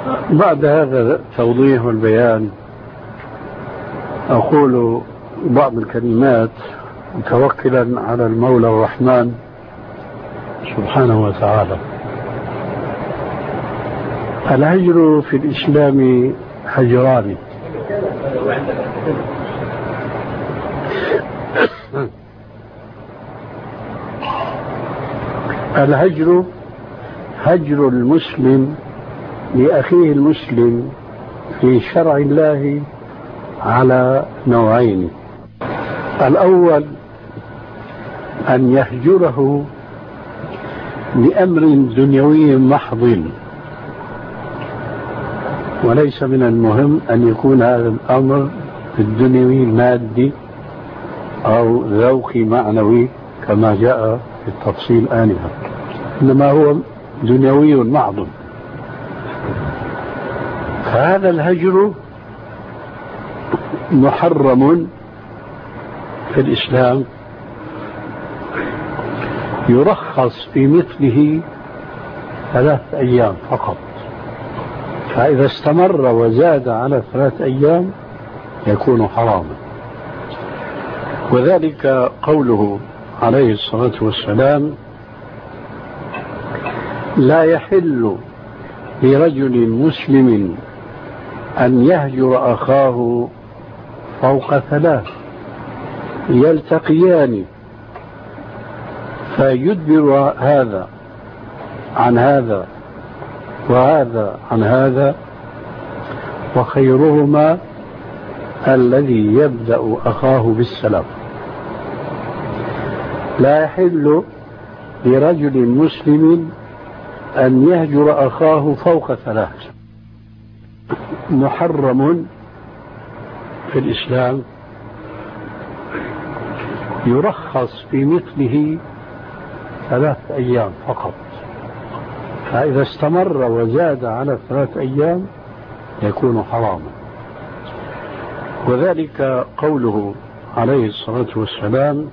بعد هذا التوضيح والبيان أقول بعض الكلمات متوكلا على المولى الرحمن سبحانه وتعالى. الهجر في الإسلام هجران. الهجر هجر المسلم لأخيه المسلم في شرع الله على نوعين. الأول أن يهجره لأمر دنيوي محض، وليس من المهم أن يكون هذا الأمر الدنيوي مادي أو ذوقي معنوي كما جاء في التفصيل آنفا، إنما هو دنيوي محض. فهذا الهجر محرم في الإسلام، يرخص في مثله 3 أيام فقط، فإذا استمر وزاد على 3 أيام يكون حراما. وذلك قوله عليه الصلاة والسلام: لا يحل لرجل مسلم أن يهجر أخاه فوق 3 يلتقيان فيدبر هذا عن هذا وهذا عن هذا، وخيرهما الذي يبدأ أخاه بالسلام. لا يحل لرجل مسلم أن يهجر أخاه فوق 3، محرم في الإسلام، يرخص في مثله 3 أيام فقط، فإذا استمر وزاد على 3 أيام يكون حراما. وذلك قوله عليه الصلاة والسلام: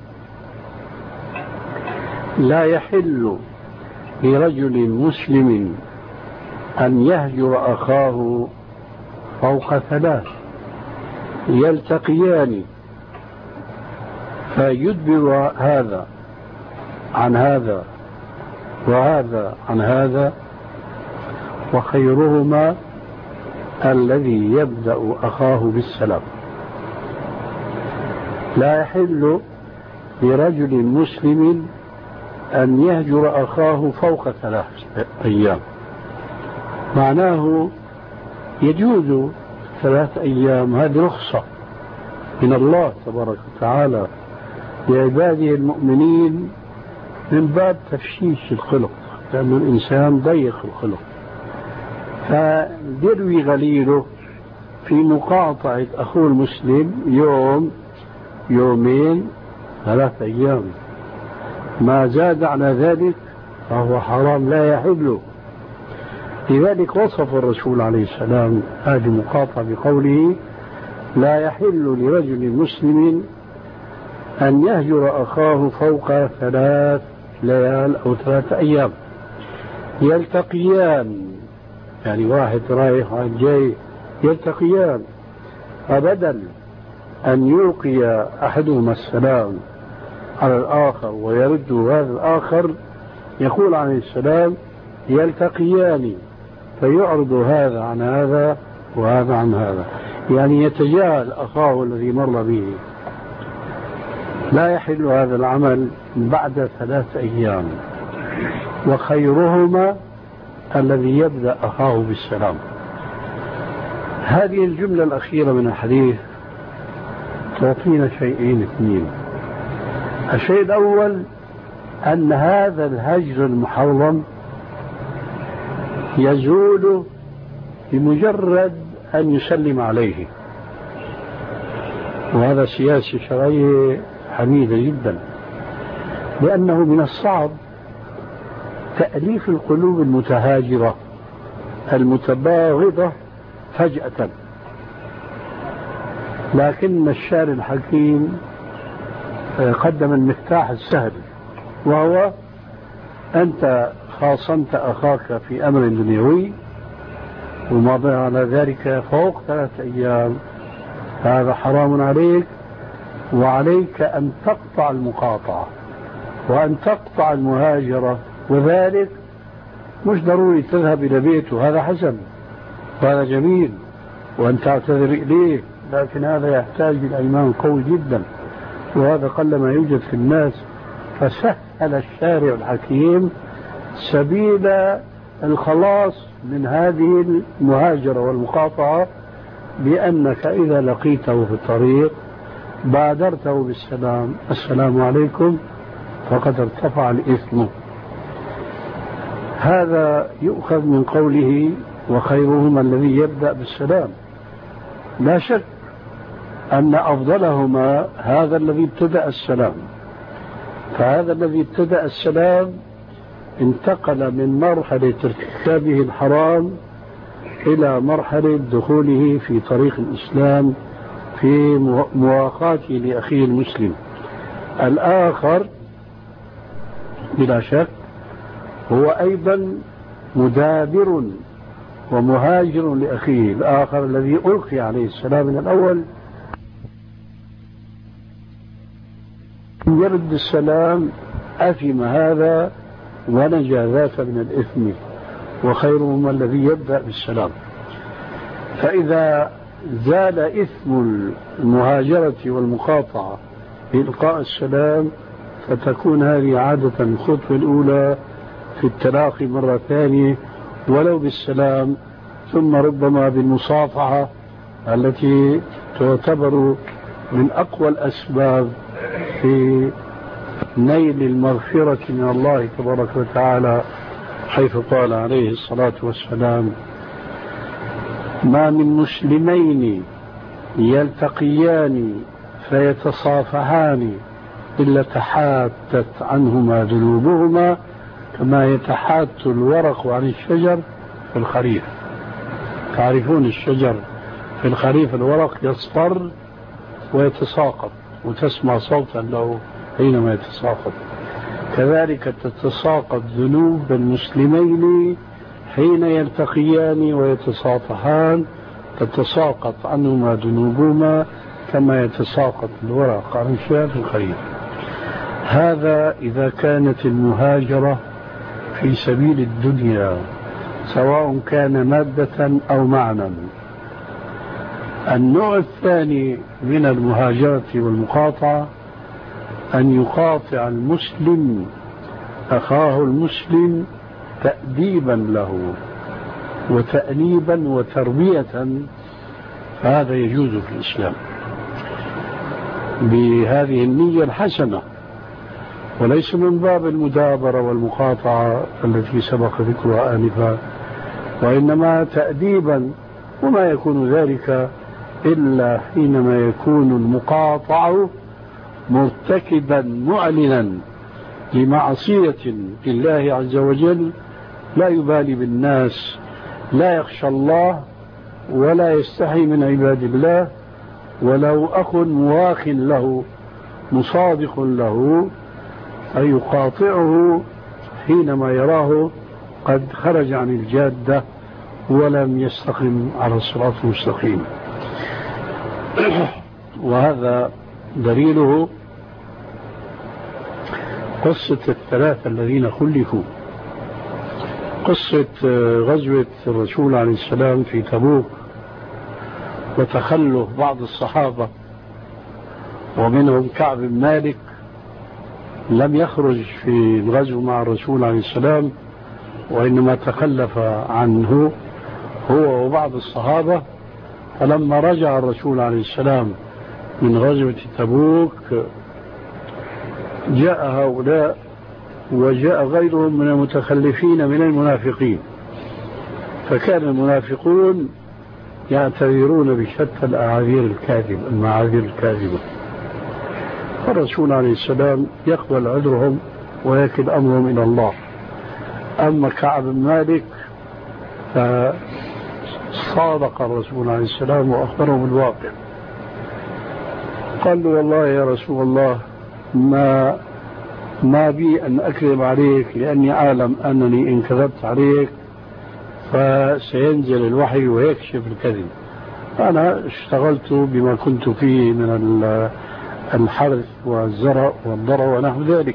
لا يحل لرجل مسلم أن يهجر أخاه فوق 3 يلتقيان فيدبر هذا عن هذا وهذا عن هذا، وخيرهما الذي يبدأ أخاه بالسلام. لا يحل لرجل مسلم أن يهجر أخاه فوق 3 أيام، معناه يجوز 3 أيام، هذه رخصة من الله تبارك وتعالى لعباده المؤمنين من باب تفشيش الخلق، لأن الإنسان ضيق الخلق، فيروي غليله في مقاطعة أخوه المسلم يوم يومين 3 أيام، ما زاد على ذلك فهو حرام لا يحل. لذلك وصف الرسول عليه السلام هذه المقاطعة بقوله: لا يحل لرجل مسلم أن يهجر أخاه فوق 3 ليال أو 3 أيام يلتقيان، يعني واحد رايح واحد جاي يلتقيان، فبدل أن يلقي أحدهما السلام على الآخر ويرد هذا الآخر، يقول عليه السلام: يلتقيان فيعرض هذا عن هذا وهذا عن هذا، يعني يتجاهل أخاه الذي مر به. لا يحل هذا العمل بعد 3 أيام، وخيرهما الذي يبدأ أخاه بالسلام. هذه الجملة الأخيرة من الحديث تعطينا شيئين 2. الشيء الأول أن هذا الهجر المحرم يزول بمجرد أن يسلم عليه، وهذا سياسة شرعية حميدة جدا، لأنه من الصعب تأليف القلوب المتهاجرة المتباغضة فجأة، لكن الشارع الحكيم قدم المفتاح السهل، وهو أنت خاصمت أخاك في أمر دنيوي وما على ذلك فوق 3 أيام هذا حرام عليك، وعليك أن تقطع المقاطعة وأن تقطع المهاجرة، وذلك مش ضروري تذهب إلى بيته، هذا حسن وهذا جميل وأن تعتذر إليه، لكن هذا يحتاج إلى إيمان قوي جدا، وهذا قلما يوجد في الناس. فسهل الشارع الحكيم سبيل الخلاص من هذه المهاجرة والمقاطعة بأنك إذا لقيته في الطريق بادرته بالسلام، السلام عليكم، فقد ارتفع الإثم. هذا يؤخذ من قوله وخيرهما الذي يبدأ بالسلام. لا شك أن أفضلهما هذا الذي ابتدأ السلام، فهذا الذي ابتدأ السلام انتقل من مرحلة ارتكابه الحرام إلى مرحلة دخوله في طريق الإسلام في مواقاته لأخيه المسلم. الآخر بلا شك هو أيضا مدابر ومهاجر لأخيه الآخر الذي ألقي عليه السلام من الأول، يرد السلام أثم هذا ونجا ذاك من الإثم، وخيرهما الذي يبدأ بالسلام. فإذا زال إثم المهاجرة والمقاطعة بإلقاء السلام فتكون هذه عادة الخطوة الأولى في التلاقي مرة ثانية ولو بالسلام، ثم ربما بالمصافحة التي تعتبر من أقوى الأسباب في نيل المغفرة من الله تبارك وتعالى، حيث قال عليه الصلاة والسلام: ما من مسلمين يلتقيان فيتصافحان إلا تحاتت عنهما ذنوبهما كما يتحات الورق عن الشجر في الخريف. تعرفون الشجر في الخريف الورق يصفر ويتساقط وتسمع صوتا له حينما يتساقط، كذلك تتساقط ذنوب المسلمين حين يلتقيان ويتصافحان، تتساقط عنهما ذنوبهما كما يتساقط الورق عن الشجر في الخريف. هذا إذا كانت المهاجرة في سبيل الدنيا سواء كان مادة أو معنى. النوع الثاني من المهاجرة والمقاطعة أن يقاطع المسلم أخاه المسلم تأديبا له وتأنيبا وتربية، فهذا يجوز في الإسلام بهذه النية الحسنة، وليس من باب المدابرة والمقاطعة التي سبق ذكرها آنفا، وإنما تأديبا. وما يكون ذلك إلا حينما يكون المقاطع مرتكبا معلنا لمعصية لله عز وجل، لا يبالي بالناس، لا يخشى الله ولا يستحي من عباد الله، ولو أخ مواخ له مصادق له أن يقاطعه حينما يراه قد خرج عن الجادة ولم يستقم على الصراط المستقيم. وهذا دليله قصة الثلاثة الذين خلفوا، قصة غزوة الرسول عليه السلام في تبوك وتخلف بعض الصحابة ومنهم كعب بن مالك، لم يخرج في الغزو مع الرسول عليه السلام وإنما تخلف عنه هو وبعض الصحابة. فلما رجع الرسول عليه السلام من غزوة تبوك جاء هؤلاء وجاء غيرهم من المتخلفين من المنافقين، فكان المنافقون يعتذرون بشتى المعاذير الكاذبة، فالرسول عليه السلام يقبل عذرهم ويكل أمرهم إلى الله. أما كعب بن مالك فصادق الرسول عليه السلام وأخبره بالواقع، قال له: والله يا رسول الله ما بي أن أكذب عليك، لأني أعلم أنني إن كذبت عليك فسينزل الوحي ويكشف الكذب. أنا اشتغلت بما كنت فيه من الحرث والزرع والضرع ونحو ذلك.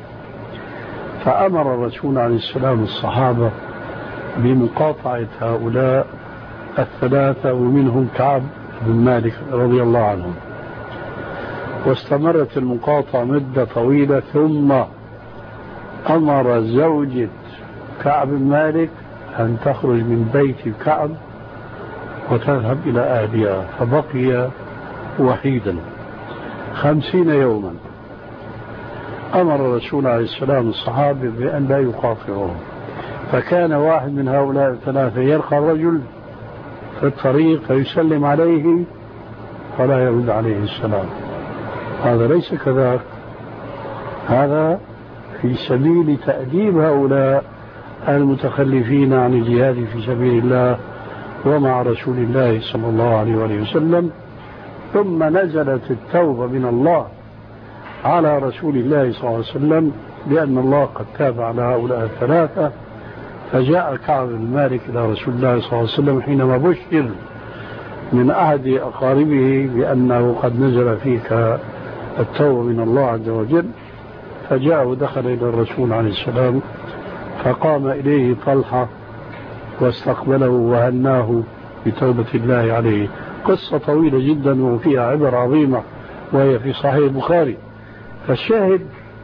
فأمر الرسول عليه السلام الصحابة بمقاطعة هؤلاء الثلاثة ومنهم كعب بن مالك رضي الله عنه، واستمرت المقاطعة مدة طويلة. ثم أمر زوجة كعب بن مالك أن تخرج من بيت كعب وتذهب إلى أهلها، فبقي وحيدا 50 يوما. أمر الرسول عليه السلام الصحابة بأن لا يقاطعوه، فكان واحد من هؤلاء الثلاثة يلقى الرجل في الطريق فيسلم عليه فلا يرد عليه السلام. هذا ليس كذلك، هذا في سبيل تأديب هؤلاء المتخلفين عن الجهاد في سبيل الله ومع رسول الله صلى الله عليه وسلم. ثم نزلت التوبة من الله على رسول الله صلى الله عليه وسلم بأن الله قد تاب على هؤلاء الثلاثة. فجاء كعب بن مالك إلى رسول الله صلى الله عليه وسلم حينما بشر من أحد أقاربه بأنه قد نزل فيك التوبة من الله عز وجل، فجاء ودخل إلى الرسول عليه السلام، فقام إليه طلحة واستقبله وهناه بتوبة الله عليه. قصة طويلة جدا وفيها عبر عظيمة وهي في صحيح البخاري. فالشاهد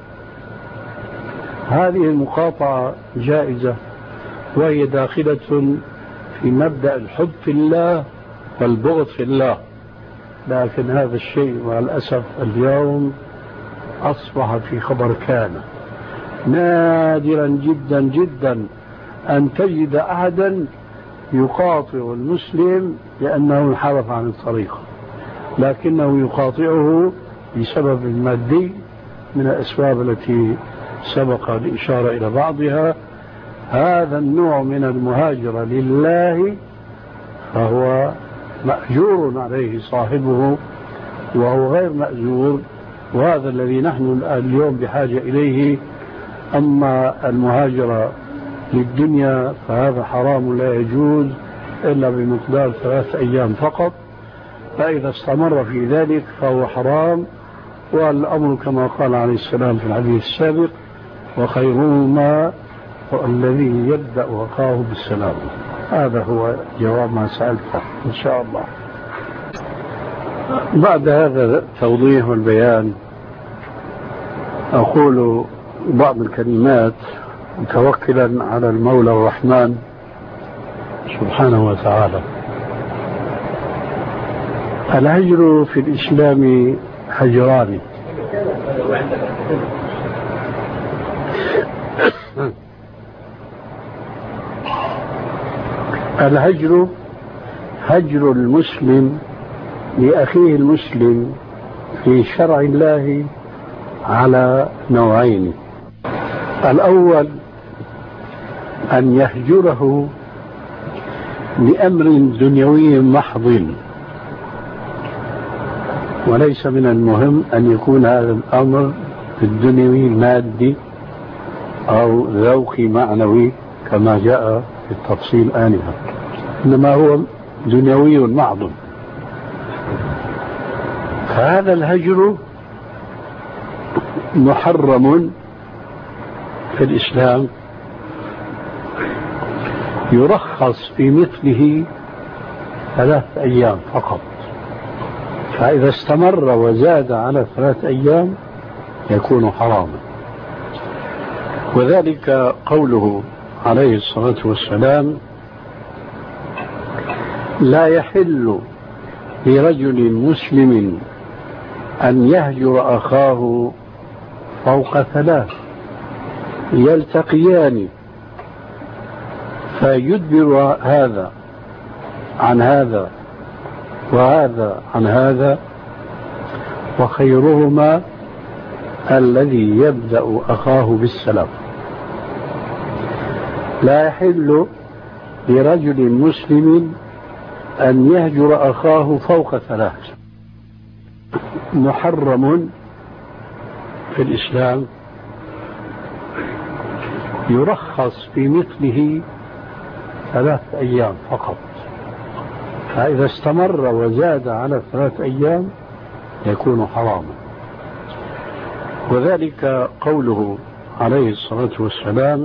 هذه المقاطعة جائزة وهي داخلة في مبدأ الحب في الله والبغض في الله، لكن هذا الشيء مع الأسف اليوم أصبح في خبر كان. نادرا جدا جدا أن تجد أحدا يقاطع المسلم لأنه انحرف عن الطريق، لكنه يقاطعه بسبب مادي من الأسباب التي سبق الإشارة إلى بعضها. هذا النوع من المهاجرة لله فهو مأجور عليه صاحبه وهو غير مأجور، وهذا الذي نحن اليوم بحاجة إليه. أما المهاجرة للدنيا فهذا حرام لا يجوز إلا بمقدار 3 أيام فقط، فإذا استمر في ذلك فهو حرام. والأمر كما قال عليه السلام في الحديث السابق: وخيرهما الذي يبدأ وقاه بالسلام. هذا هو جواب ما سألته إن شاء الله. بعد هذا التوضيح والبيان أقول بعض الكلمات متوكلا على المولى الرحمن سبحانه وتعالى. الهجر في الإسلام هجران: الهجر هجر المسلم لأخيه المسلم في شرع الله على نوعين: الأول أن يهجره لأمر دنيوي محض، وليس من المهم أن يكون هذا الأمر الدنيوي مادي أو ذوقي معنوي كما جاء في التفصيل آنفا، إنما هو دنيوي محض. فهذا الهجر محرم في الإسلام، يرخص في مثله 3 أيام فقط، فإذا استمر وزاد على 3 أيام يكون حراما. وذلك قوله عليه الصلاة والسلام: لا يحل لرجل مسلم أن يهجر أخاه فوق 3 يلتقيان فيدبر هذا عن هذا وهذا عن هذا، وخيرهما الذي يبدأ أخاه بالسلام. لا يحل لرجل مسلم أن يهجر أخاه فوق 3. محرم في الإسلام، يرخص في مثله 3 أيام فقط، فإذا استمر وزاد على 3 أيام يكون حراما. وذلك قوله عليه الصلاة والسلام: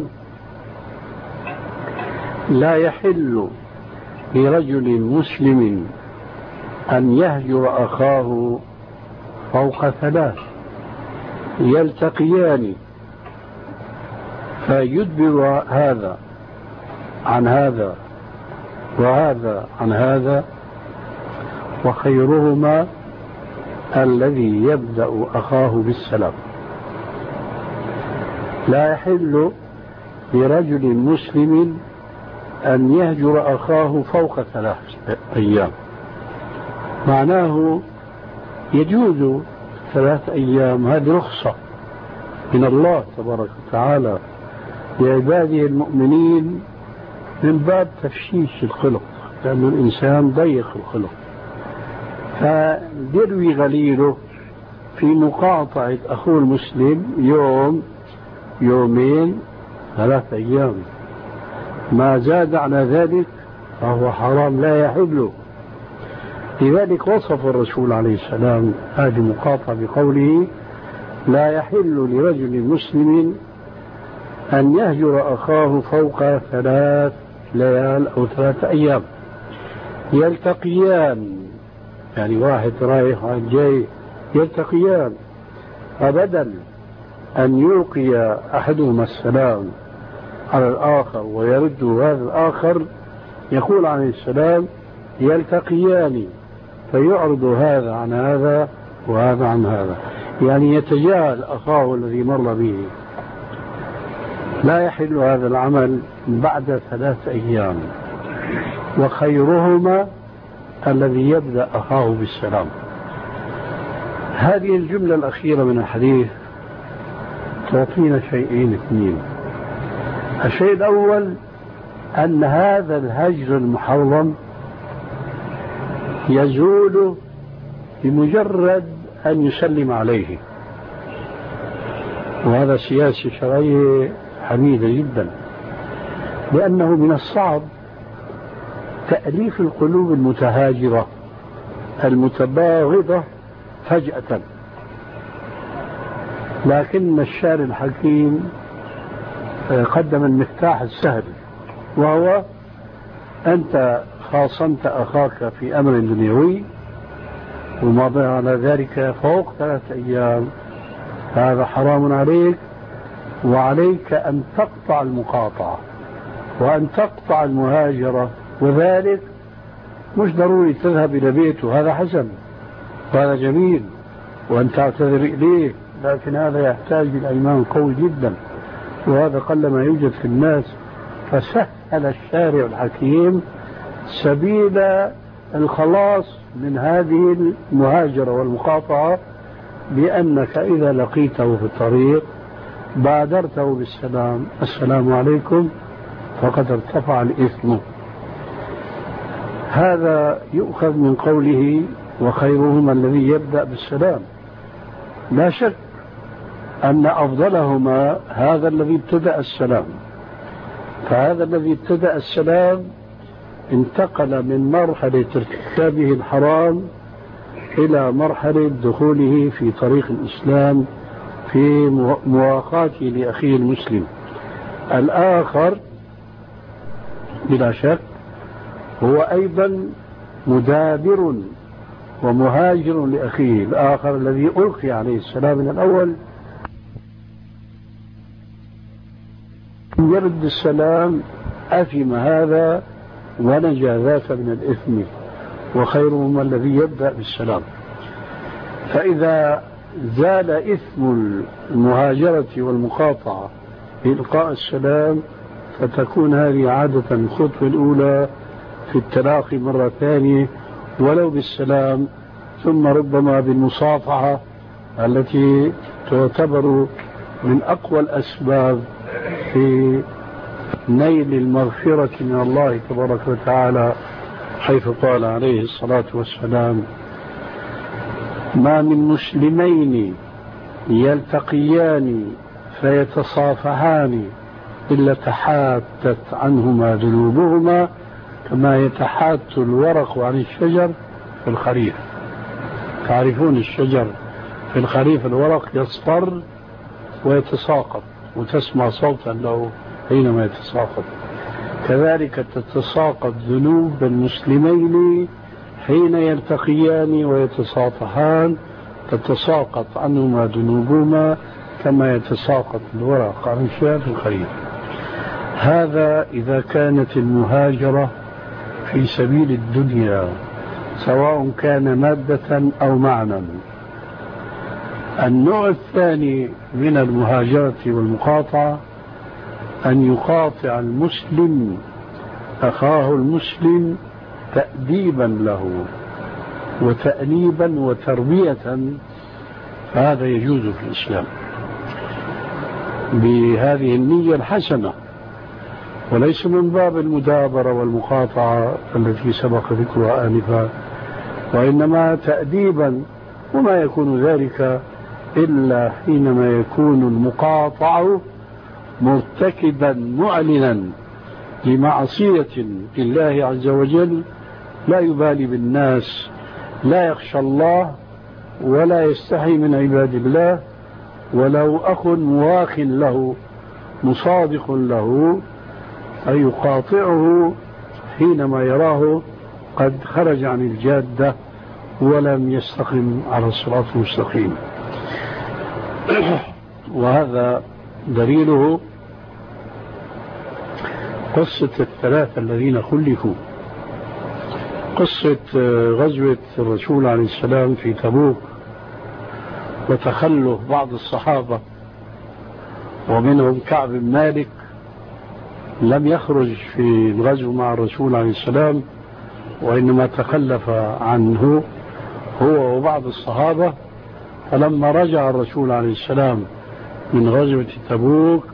لا يحل لرجل مسلم أن يهجر أخاه فوق 3 يلتقيان فيدبر هذا عن هذا وهذا عن هذا، وخيرهما الذي يبدأ أخاه بالسلام. لا يحل لرجل مسلم أن يهجر أخاه فوق 3 أيام، معناه يجوز 3 أيام، هذه رخصة من الله تبارك وتعالى لعباده المؤمنين من باب تفشيش الخلق، لأن الإنسان ضيق الخلق، فيروي غليله في مقاطعة أخوه المسلم يوم يومين 3 أيام، ما زاد على ذلك فهو حرام لا يحل. لذلك وصف الرسول عليه السلام هذه المقاطعة بقوله: لا يحل لرجل مسلم أن يهجر أخاه فوق 3 ليال أو 3 أيام يلتقيان، يعني واحد رايح واحد جاي يلتقيان، أبدا أن يلقي أحدهما السلام على الآخر ويرد هذا الآخر، يقول عليه السلام: يلتقيان فيعرض هذا عن هذا وهذا عن هذا، يعني يتجاهل أخاه الذي مر به. لا يحل هذا العمل بعد 3 أيام، وخيرهما الذي يبدأ أخاه بالسلام. هذه الجملة الأخيرة من الحديث تعطينا شيئين اثنين. الشيء الأول أن هذا الهجر المحرم يزول بمجرد أن يسلم عليه، وهذا سياسة شرعية حميدة جدا، لأنه من الصعب تأليف القلوب المتهاجرة المتباغضة فجأة، لكن الشاعر الحكيم قدم المفتاح السهل، وهو: أنت خاصمت أخاك في أمر دنيوي وما على ذلك فوق 3 أيام، هذا حرام عليك، وعليك أن تقطع المقاطعة وأن تقطع المهاجرة، وذلك مش ضروري تذهب إلى بيته، هذا حسن وهذا جميل وأن تعتذر إليه، لكن هذا يحتاج إلى إيمان قوي جدا، وهذا قل ما يوجد في الناس. فسهل الشارع الحكيم سبيل الخلاص من هذه المهاجرة والمقاطعة، بأنك إذا لقيته في الطريق بادرته بالسلام: السلام عليكم، فقد ارتفع الإثم. هذا يؤخذ من قوله: وخيرهما الذي يبدأ بالسلام. لا شك أن أفضلهما هذا الذي ابتدأ السلام، فهذا الذي ابتدأ السلام انتقل من مرحلة ارتكابه الحرام إلى مرحلة دخوله في طريق الإسلام في مواقاته لأخيه المسلم. الآخر بلا شك هو أيضا مدابر ومهاجر لأخيه الآخر الذي ألقي عليه السلام من الأول، يرد السلام أثم هذا ونجا ذاك من الإثم، وخيرهما الذي يبدأ بالسلام. فإذا زال إثم المهاجرة والمقاطعة بإلقاء السلام، فتكون هذه عادة الخطوة الأولى في التلاقي مرة ثانية ولو بالسلام، ثم ربما بالمصافحة التي تعتبر من أقوى الأسباب في نيل المغفرة من الله تبارك وتعالى، حيث قال عليه الصلاة والسلام: ما من مسلمين يلتقيان فيتصافحان إلا تحاتت عنهما ذنوبهما كما يتحات الورق عن الشجر في الخريف. تعرفون الشجر في الخريف الورق يصفر ويتساقط وتسمع صوتا له حينما يتساقط، كذلك تتساقط ذنوب المسلمين حين يلتقيان ويتصافحان، تتساقط عنهما ذنوبهما كما يتساقط الورق عن الشجر في الخريف. هذا إذا كانت المهاجرة في سبيل الدنيا سواء كان مادة أو معنى. النوع الثاني من المهاجرة والمقاطعة أن يقاطع المسلم أخاه المسلم تأديبا له وتأنيبا وتربية، فهذا يجوز في الإسلام بهذه النية الحسنة، وليس من باب المدابرة والمقاطعة التي سبق ذكرها آنفا، وإنما تأديبا. وما يكون ذلك إلا حينما يكون المقاطع مرتكبا معلنا لمعصية لله عز وجل، لا يبالي بالناس، لا يخشى الله ولا يستحي من عباد الله، ولو أخ مواخ له مصادق له أن يقاطعه حينما يراه قد خرج عن الجادة ولم يستقم على الصراط المستقيم. وهذا دليله قصة الثلاثة الذين خلفوا، قصة غزوة الرسول عليه السلام في تبوك وتخلف بعض الصحابة ومنهم كعب بن مالك لم يخرج في الغزو مع الرسول عليه السلام، وإنما تخلف عنه هو وبعض الصحابة. فلما رجع الرسول عليه السلام من غزوة تبوك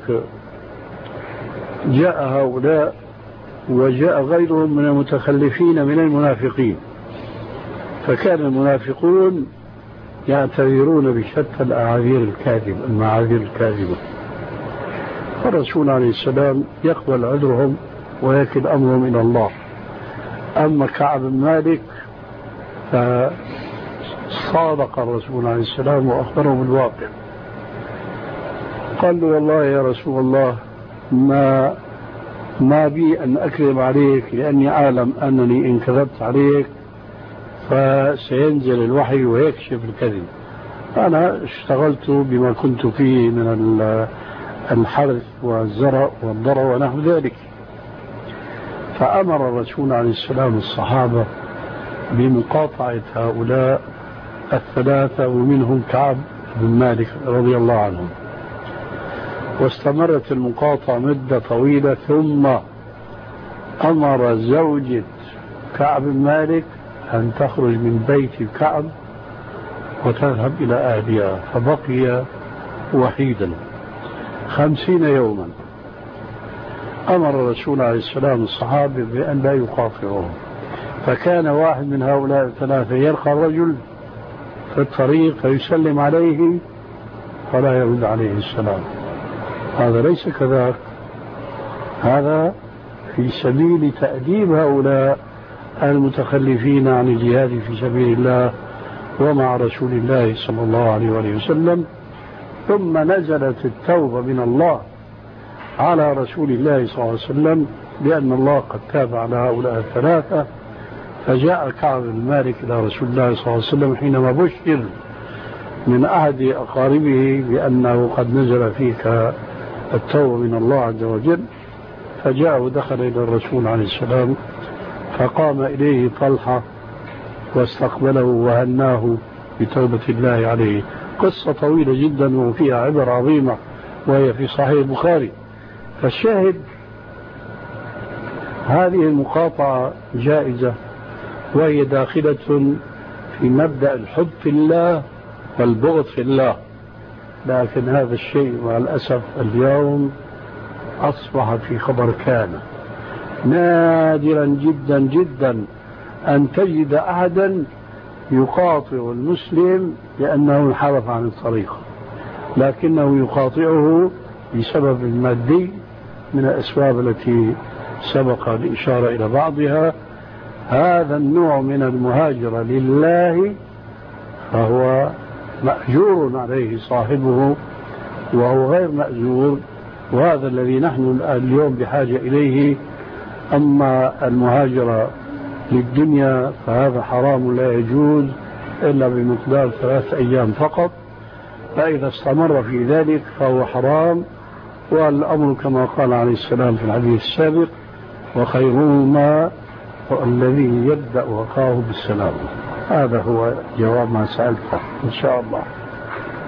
جاء هؤلاء وجاء غيرهم من المتخلفين من المنافقين، فكان المنافقون يعتذرون بشتى المعاذير الكاذبة، فالرسول عليه السلام يقبل عذرهم ويكل أمرهم إلى الله. أما كعب بن مالك فصادق الرسول عليه السلام وأخبره بالواقع، قال له والله يا رسول الله ما بي أن أكذب عليك، لأني أعلم أنني إن كذبت عليك فسينزل الوحي ويكشف الكذب. أنا اشتغلت بما كنت فيه من الحرث والزرع والضرع ونحو ذلك. فأمر الرسول عليه السلام الصحابة بمقاطعة هؤلاء الثلاثة ومنهم كعب بن مالك رضي الله عنهم، واستمرت المقاطعة مدة طويلة. ثم أمر زوجة كعب بن مالك أن تخرج من بيت كعب وتذهب إلى أهلها، فبقي وحيدا 50 يوما. أمر الرسول عليه السلام الصحابة بأن لا يقاطعوهم، فكان واحد من هؤلاء الثلاثة يلقى الرجل في الطريق فيسلم عليه فلا يرد عليه السلام. هذا ليس كذلك، هذا في سبيل تأديب هؤلاء المتخلفين عن الجهاد في سبيل الله ومع رسول الله صلى الله عليه وسلم. ثم نزلت التوبة من الله على رسول الله صلى الله عليه وسلم لأن الله قد تاب على هؤلاء الثلاثة. فجاء كعب بن مالك إلى رسول الله صلى الله عليه وسلم حينما بشر من أحد أقاربه بأنه قد نزل فيك التوبة من الله عز وجل، فجاء ودخل إلى الرسول عليه السلام، فقام إليه طلحة واستقبله وهناه بتوبة الله عليه. قصة طويلة جدا وفيها عبر عظيمة وهي في صحيح البخاري. فالشاهد هذه المقاطعة جائزة وهي داخلة في مبدأ الحب في الله والبغض في الله، لكن هذا الشيء مع الأسف اليوم أصبح في خبر كان. نادرا جدا جدا أن تجد أحدا يقاطع المسلم لأنه انحرف عن الطريق، لكنه يقاطعه بسبب مادي من الأسباب التي سبق الإشارة إلى بعضها. هذا النوع من المهاجرة لله فهو مأجور عليه صاحبه وهو غير مأجور، وهذا الذي نحن اليوم بحاجة إليه. أما المهاجرة للدنيا فهذا حرام لا يجوز إلا بمقدار 3 أيام فقط، فإذا استمر في ذلك فهو حرام. والأمر كما قال عليه السلام في الحديث السابق: وخيرهما الذي يبدأ وقاه بالسلام. هذا هو جواب ما سألته إن شاء الله.